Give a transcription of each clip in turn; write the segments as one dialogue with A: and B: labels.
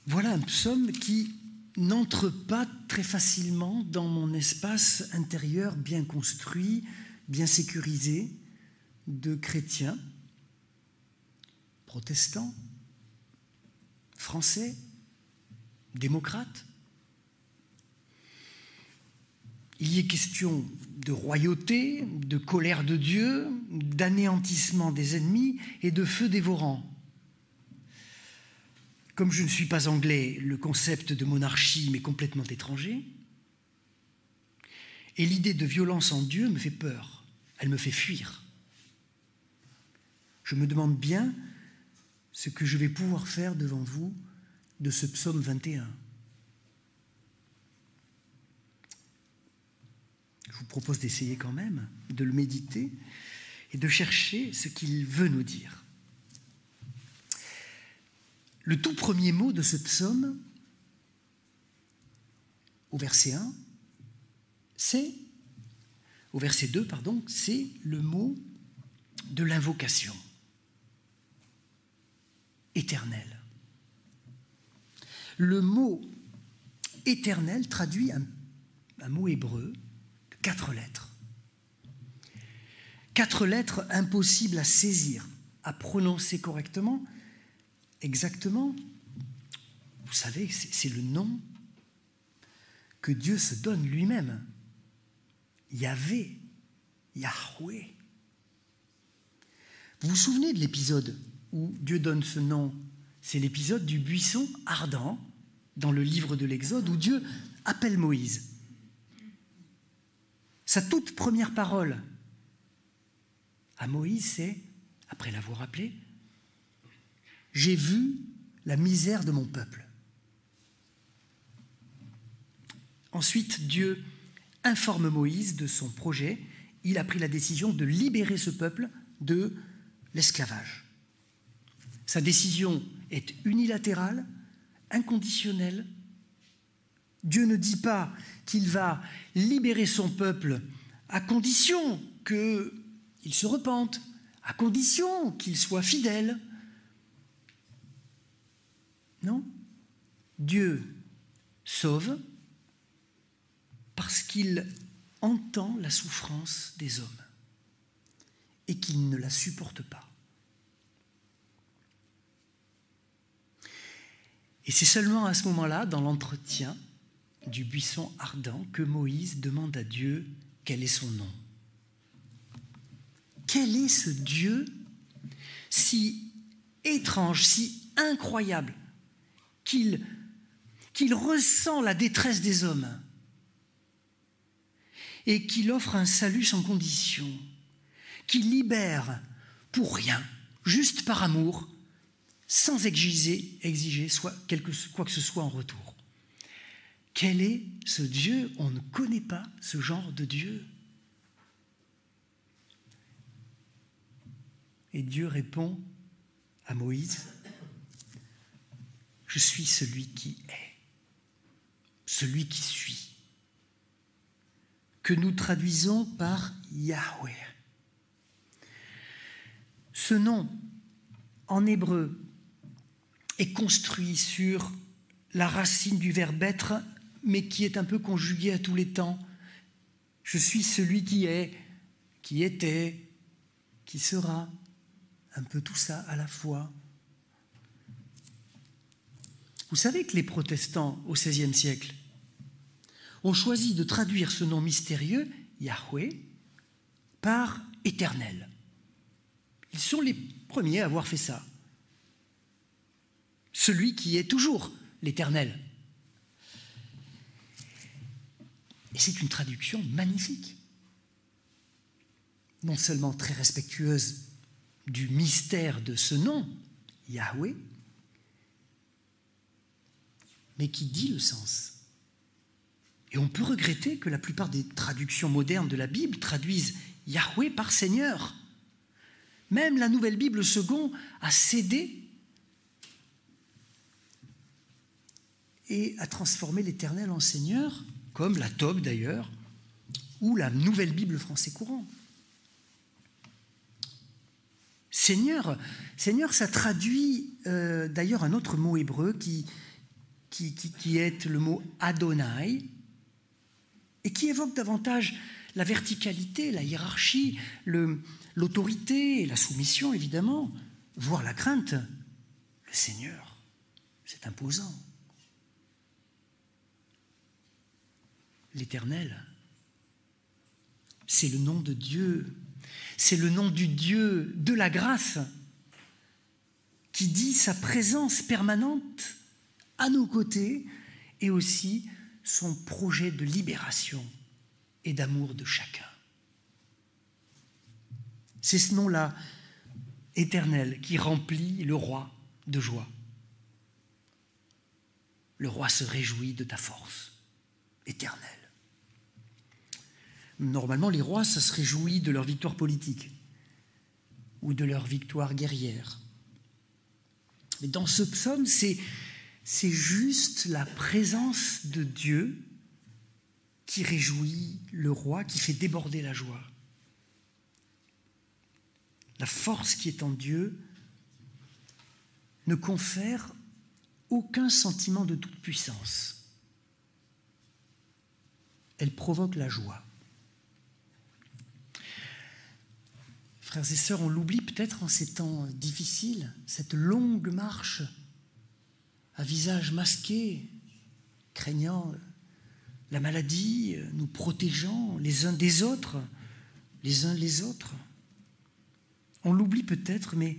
A: Voilà un psaume qui n'entre pas très facilement dans mon espace intérieur bien construit, bien sécurisé, de chrétiens, protestants, français, démocrates. Il y est question de royauté, de colère de Dieu, d'anéantissement des ennemis et de feu dévorant. Comme je ne suis pas anglais, le concept de monarchie m'est complètement étranger. Et l'idée de violence en Dieu me fait peur, elle me fait fuir. Je me demande bien ce que je vais pouvoir faire devant vous de ce psaume 21. Je vous propose d'essayer quand même, de le méditer et de chercher ce qu'il veut nous dire. Le tout premier mot de ce psaume, au verset 1, au verset 2, c'est le mot de l'invocation. Éternel. Le mot éternel traduit un mot hébreu de 4 lettres. 4 lettres impossibles à saisir, à prononcer correctement. Exactement, vous savez, c'est le nom que Dieu se donne lui-même. Yahvé, Yahweh. Vous vous souvenez de l'épisode où Dieu donne ce nom? C'est l'épisode du buisson ardent dans le livre de l'Exode où Dieu appelle Moïse. Sa toute première parole à Moïse, c'est, après l'avoir appelé, « J'ai vu la misère de mon peuple ». Ensuite, Dieu informe Moïse de son projet. Il a pris la décision de libérer ce peuple de l'esclavage. Sa décision est unilatérale, inconditionnelle. Dieu ne dit pas qu'il va libérer son peuple à condition qu'il se repente, à condition qu'il soit fidèle. Non, Dieu sauve parce qu'il entend la souffrance des hommes et qu'il ne la supporte pas. Et c'est seulement à ce moment-là, dans l'entretien du buisson ardent, que Moïse demande à Dieu quel est son nom. Quel est ce Dieu si étrange, si incroyable, qu'il ressent la détresse des hommes et qu'il offre un salut sans condition, qu'il libère pour rien, juste par amour, sans exiger quoi que ce soit en retour. Quel est ce Dieu? On ne connaît pas ce genre de Dieu. Et Dieu répond à Moïse, « Je suis celui qui est, celui qui suis », que nous traduisons par Yahweh. Ce nom, en hébreu, est construit sur la racine du verbe être, mais qui est un peu conjugué à tous les temps. Je suis celui qui est, qui était, qui sera, un peu tout ça à la fois. Vous savez que les protestants au XVIe siècle ont choisi de traduire ce nom mystérieux, Yahweh, par éternel. Ils sont les premiers à avoir fait ça. Celui qui est toujours l'éternel. Et c'est une traduction magnifique. Non seulement très respectueuse du mystère de ce nom, Yahweh, mais qui dit le sens. Et on peut regretter que la plupart des traductions modernes de la Bible traduisent Yahweh par Seigneur. Même la Nouvelle Bible Second a cédé et a transformé l'Éternel en Seigneur, comme la Tob d'ailleurs, ou la Nouvelle Bible Français Courant. Seigneur, ça traduit d'ailleurs un autre mot hébreu qui est le mot Adonai, et qui évoque davantage la verticalité, la hiérarchie, l'autorité, la soumission, évidemment, voire la crainte. Le Seigneur, c'est imposant. L'Éternel, c'est le nom de Dieu, c'est le nom du Dieu de la grâce, qui dit sa présence permanente à nos côtés et aussi son projet de libération et d'amour de chacun. C'est ce nom-là, Éternel, qui remplit le roi de joie. Le roi se réjouit de ta force éternelle. Normalement, les rois, ça se réjouit de leur victoire politique ou de leur victoire guerrière. Mais dans ce psaume, c'est juste la présence de Dieu qui réjouit le roi, qui fait déborder la joie. La force qui est en Dieu ne confère aucun sentiment de toute puissance. Elle provoque la joie. Frères et sœurs, on l'oublie peut-être en ces temps difficiles, cette longue marche à visage masqué, craignant la maladie, nous protégeant les uns des autres, les uns les autres. On l'oublie peut-être, mais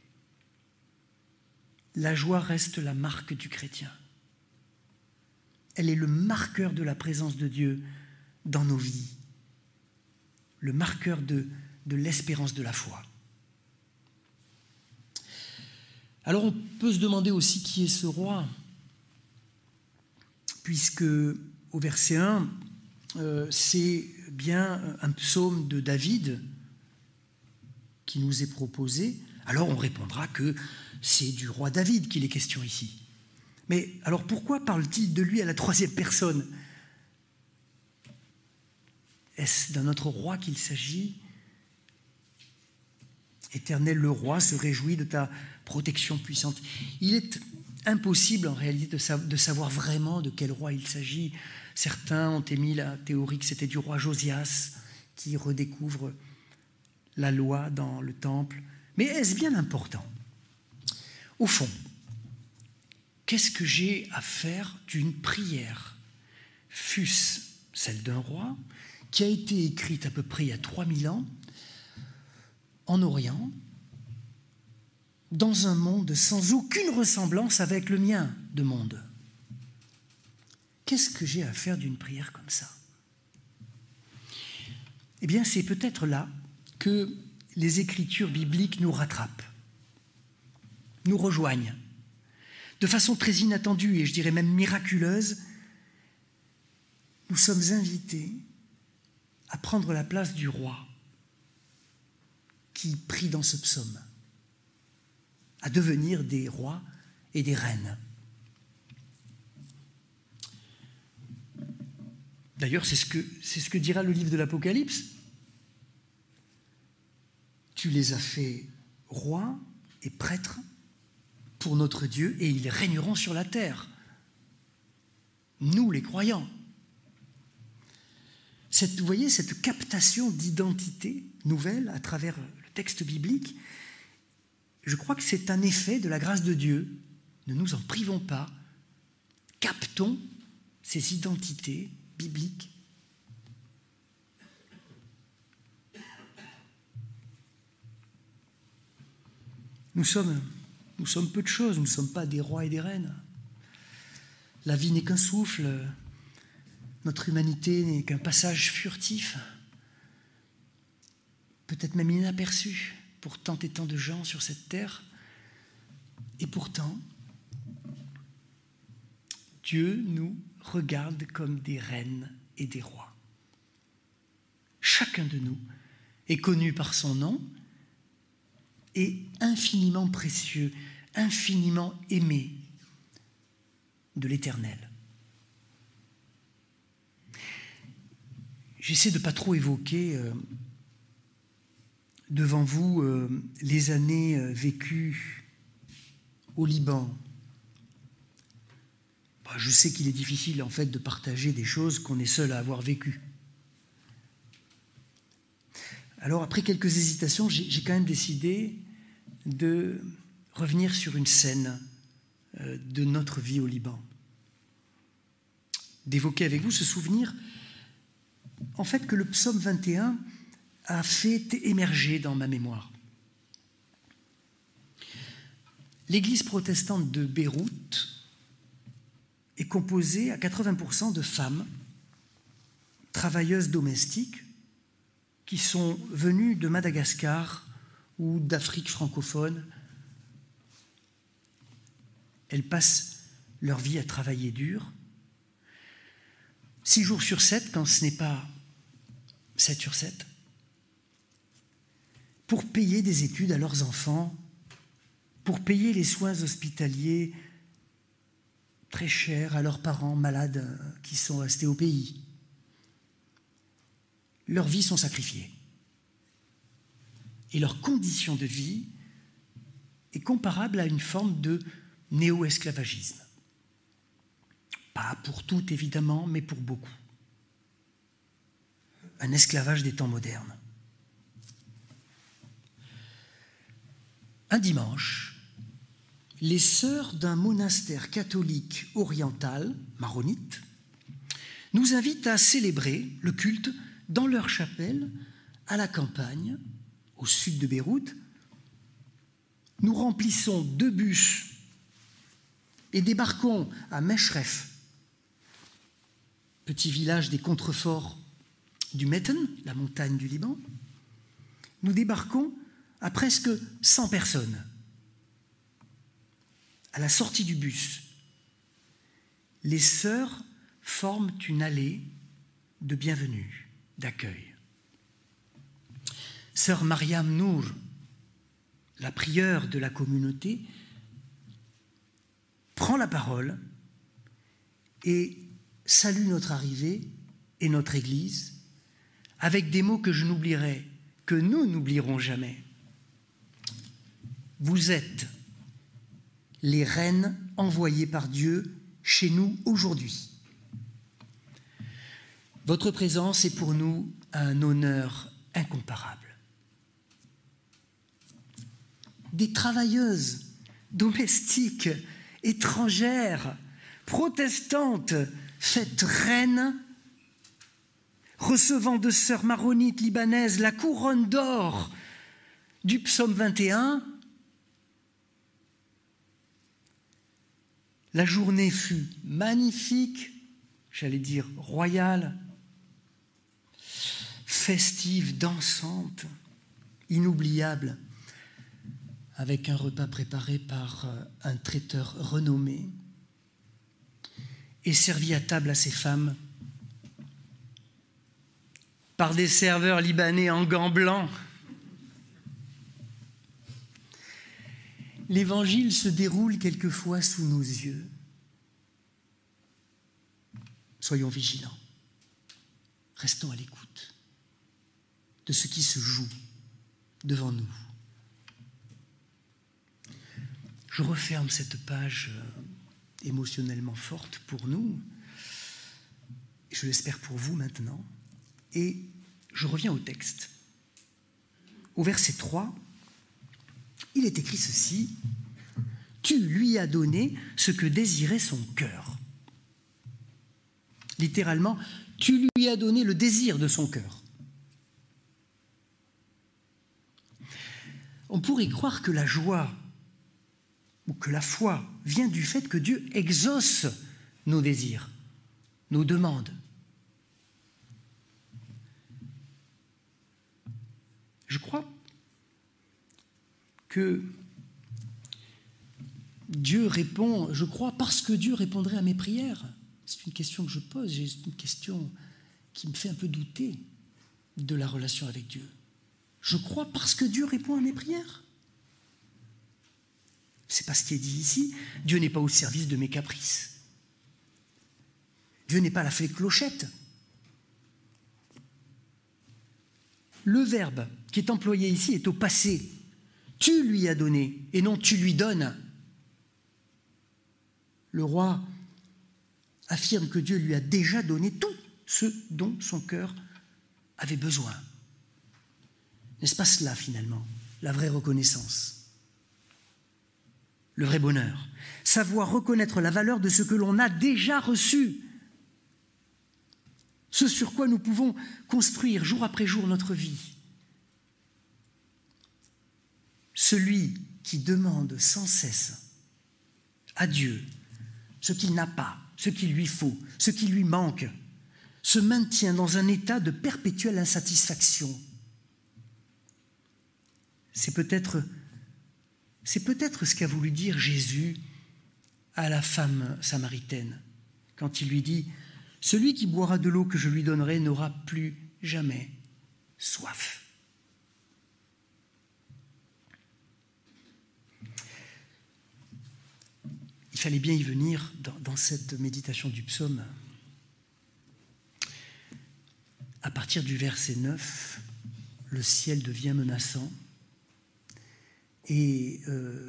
A: la joie reste la marque du chrétien. Elle est le marqueur de la présence de Dieu dans nos vies, le marqueur de l'espérance de la foi. Alors on peut se demander aussi qui est ce roi, puisque au verset 1, c'est bien un psaume de David qui nous est proposé. Alors on répondra que c'est du roi David qu'il est question ici. Mais alors pourquoi parle-t-il de lui à la troisième personne? Est-ce d'un autre roi qu'il s'agit? Éternel, le roi se réjouit de ta protection puissante. Il est impossible en réalité de savoir vraiment de quel roi il s'agit. Certains ont émis la théorie que c'était du roi Josias qui redécouvre la loi dans le temple. Mais est-ce bien important? Au fond, qu'est-ce que j'ai à faire d'une prière, fût-ce celle d'un roi, qui a été écrite à peu près il y a 3000 ans, en Orient, dans un monde sans aucune ressemblance avec le mien de monde? Qu'est-ce que j'ai à faire d'une prière comme ça? Eh bien, c'est peut-être là que les écritures bibliques nous rattrapent, nous rejoignent, de façon très inattendue et je dirais même miraculeuse. Nous sommes invités à prendre la place du roi qui prie dans ce psaume, à devenir des rois et des reines. D'ailleurs, c'est ce que dira le livre de l'Apocalypse. Tu les as fait rois et prêtres pour notre Dieu et ils régneront sur la terre. Nous, les croyants. Vous voyez, cette captation d'identité nouvelle à travers le texte biblique, je crois que c'est un effet de la grâce de Dieu. Ne nous en privons pas. Captons ces identités bibliques. Nous sommes peu de choses, nous ne sommes pas des rois et des reines. La vie n'est qu'un souffle, notre humanité n'est qu'un passage furtif, peut-être même inaperçu pour tant et tant de gens sur cette terre. Et pourtant, Dieu nous regarde comme des reines et des rois. Chacun de nous est connu par son nom et infiniment précieux, infiniment aimé de l'Éternel. J'essaie de ne pas trop évoquer devant vous les années vécues au Liban. Je sais qu'il est difficile en fait de partager des choses qu'on est seul à avoir vécues. Alors après quelques hésitations, j'ai quand même décidé de revenir sur une scène de notre vie au Liban. D'évoquer avec vous ce souvenir, en fait, que le psaume 21 a fait émerger dans ma mémoire. L'église protestante de Beyrouth est composée à 80% de femmes, travailleuses domestiques, qui sont venues de Madagascar ou d'Afrique francophone. Elles passent leur vie à travailler dur, 6 jours sur 7, quand ce n'est pas 7 sur 7, pour payer des études à leurs enfants, pour payer les soins hospitaliers très chers à leurs parents malades qui sont restés au pays. Leurs vies sont sacrifiées. Et leur condition de vie est comparable à une forme de néo-esclavagisme. Pas pour toutes, évidemment, mais pour beaucoup. Un esclavage des temps modernes. Un dimanche, les sœurs d'un monastère catholique oriental, maronite, nous invitent à célébrer le culte dans leur chapelle, à la campagne, au sud de Beyrouth. Nous remplissons 2 bus et débarquons à Meshref, petit village des contreforts du Meten, la montagne du Liban. Nous débarquons à presque 100 personnes. À la sortie du bus, les sœurs forment une allée de bienvenue, d'accueil. Sœur Mariam Nour, la prieure de la communauté, prend la parole et salue notre arrivée et notre Église avec des mots que je n'oublierai, que nous n'oublierons jamais. Vous êtes les reines envoyées par Dieu chez nous aujourd'hui. Votre présence est pour nous un honneur incomparable. Des travailleuses domestiques, étrangères, protestantes, faites reines, recevant de sœurs maronites libanaises la couronne d'or du psaume 21, la journée fut magnifique, j'allais dire royale, festive, dansante, inoubliable, avec un repas préparé par un traiteur renommé et servi à table à ces femmes par des serveurs libanais en gants blancs. L'Évangile se déroule quelquefois sous nos yeux. Soyons vigilants, restons à l'écoute de ce qui se joue devant nous. Je referme cette page émotionnellement forte pour nous, je l'espère pour vous maintenant, et je reviens au texte. Au verset 3, il est écrit ceci: « Tu lui as donné ce que désirait son cœur. » Littéralement, tu lui as donné le désir de son cœur. On pourrait croire que la joie ou que la foi vient du fait que Dieu exauce nos désirs, nos demandes. Je crois que Dieu répond, je crois, parce que Dieu répondrait à mes prières. C'est une question que je pose, c'est une question qui me fait un peu douter de la relation avec Dieu. Je crois parce que Dieu répond à mes prières. C'est pas ce qui est dit ici. Dieu n'est pas au service de mes caprices. Dieu n'est pas la fée clochette. Le verbe qui est employé ici est au passé. Tu lui as donné et non tu lui donnes. Le roi affirme que Dieu lui a déjà donné tout ce dont son cœur avait besoin. N'est-ce pas cela, finalement, la vraie reconnaissance? Le vrai bonheur, savoir reconnaître la valeur de ce que l'on a déjà reçu, ce sur quoi nous pouvons construire jour après jour notre vie. Celui qui demande sans cesse à Dieu ce qu'il n'a pas, ce qu'il lui faut, ce qui lui manque, se maintient dans un état de perpétuelle insatisfaction. C'est peut-être ce qu'a voulu dire Jésus à la femme samaritaine quand il lui dit « Celui qui boira de l'eau que je lui donnerai n'aura plus jamais soif. » Il fallait bien y venir dans cette méditation du psaume. À partir du verset 9, le ciel devient menaçant et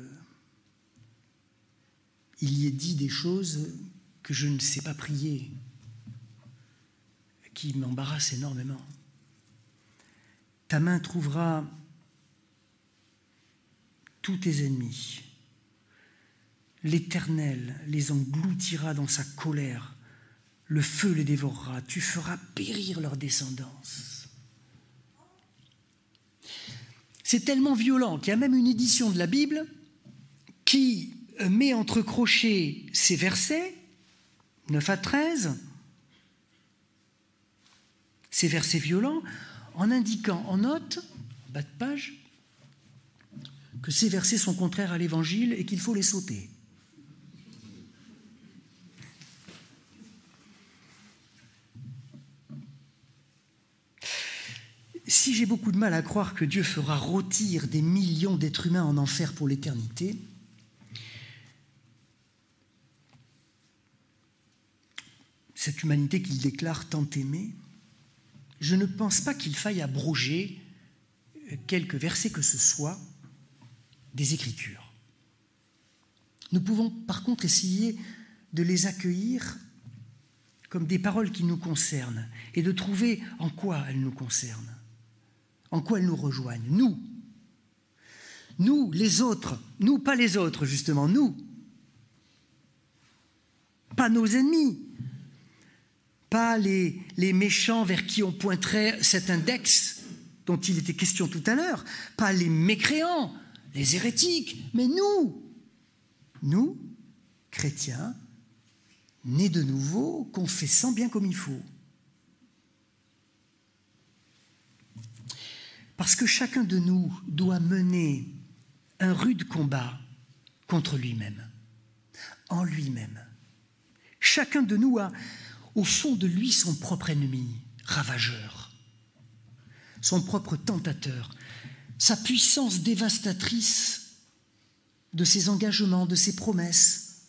A: il y est dit des choses que je ne sais pas prier, qui m'embarrassent énormément. Ta main trouvera tous tes ennemis. L'Éternel les engloutira dans sa colère. Le feu les dévorera. Tu feras périr leur descendance. C'est tellement violent qu'il y a même une édition de la Bible qui met entre crochets ces versets, 9 à 13, ces versets violents, en indiquant en note, en bas de page, que ces versets sont contraires à l'Évangile et qu'il faut les sauter. Si j'ai beaucoup de mal à croire que Dieu fera rôtir des millions d'êtres humains en enfer pour l'éternité, cette humanité qu'il déclare tant aimée, je ne pense pas qu'il faille abroger quelques versets que ce soit des Écritures. Nous pouvons par contre essayer de les accueillir comme des paroles qui nous concernent et de trouver en quoi elles nous concernent, en quoi elles nous rejoignent. Nous, les autres, nous, pas les autres justement, nous, pas nos ennemis, pas les méchants vers qui on pointerait cet index dont il était question tout à l'heure, pas les mécréants, les hérétiques, mais nous, chrétiens, nés de nouveau, confessant bien comme il faut. Parce que chacun de nous doit mener un rude combat contre lui-même, en lui-même. Chacun de nous a au fond de lui son propre ennemi, ravageur, son propre tentateur, sa puissance dévastatrice de ses engagements, de ses promesses.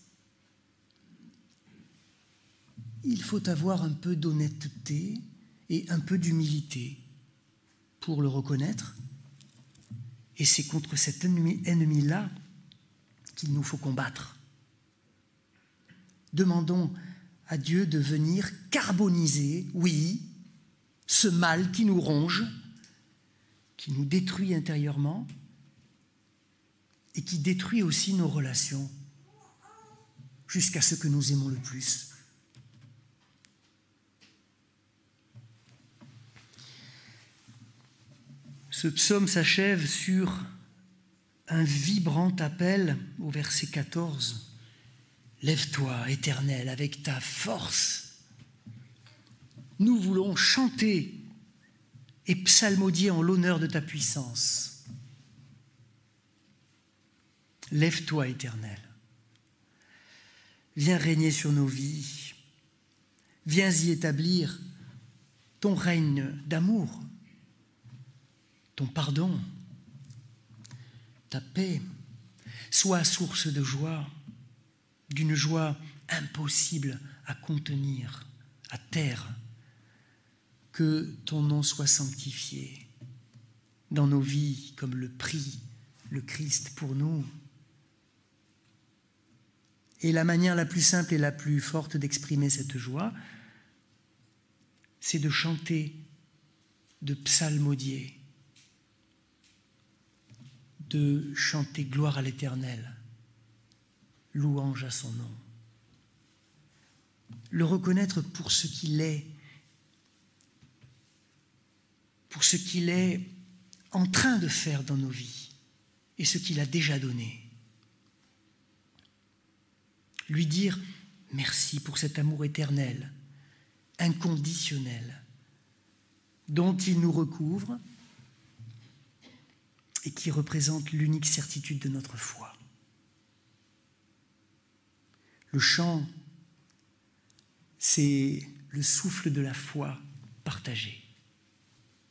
A: Il faut avoir un peu d'honnêteté et un peu d'humilité pour le reconnaître. Et c'est contre cet ennemi-là qu'il nous faut combattre. Demandons à Dieu de venir carboniser, oui, ce mal qui nous ronge, qui nous détruit intérieurement et qui détruit aussi nos relations jusqu'à ce que nous aimons le plus. Ce psaume s'achève sur un vibrant appel au verset 14. « Lève-toi, Éternel, avec ta force. Nous voulons chanter et psalmodier en l'honneur de ta puissance. Lève-toi, Éternel. Viens régner sur nos vies. Viens y établir ton règne d'amour, ton pardon, ta paix. Sois source de joie, d'une joie impossible à contenir, à taire. Que ton nom soit sanctifié dans nos vies comme le prix, le Christ pour nous. Et la manière la plus simple et la plus forte d'exprimer cette joie, c'est de chanter, de psalmodier, de chanter gloire à l'Éternel, louange à son nom. Le reconnaître pour ce qu'il est en train de faire dans nos vies et ce qu'il a déjà donné. Lui dire merci pour cet amour éternel, inconditionnel, dont il nous recouvre et qui représente l'unique certitude de notre foi. Le chant, c'est le souffle de la foi partagée.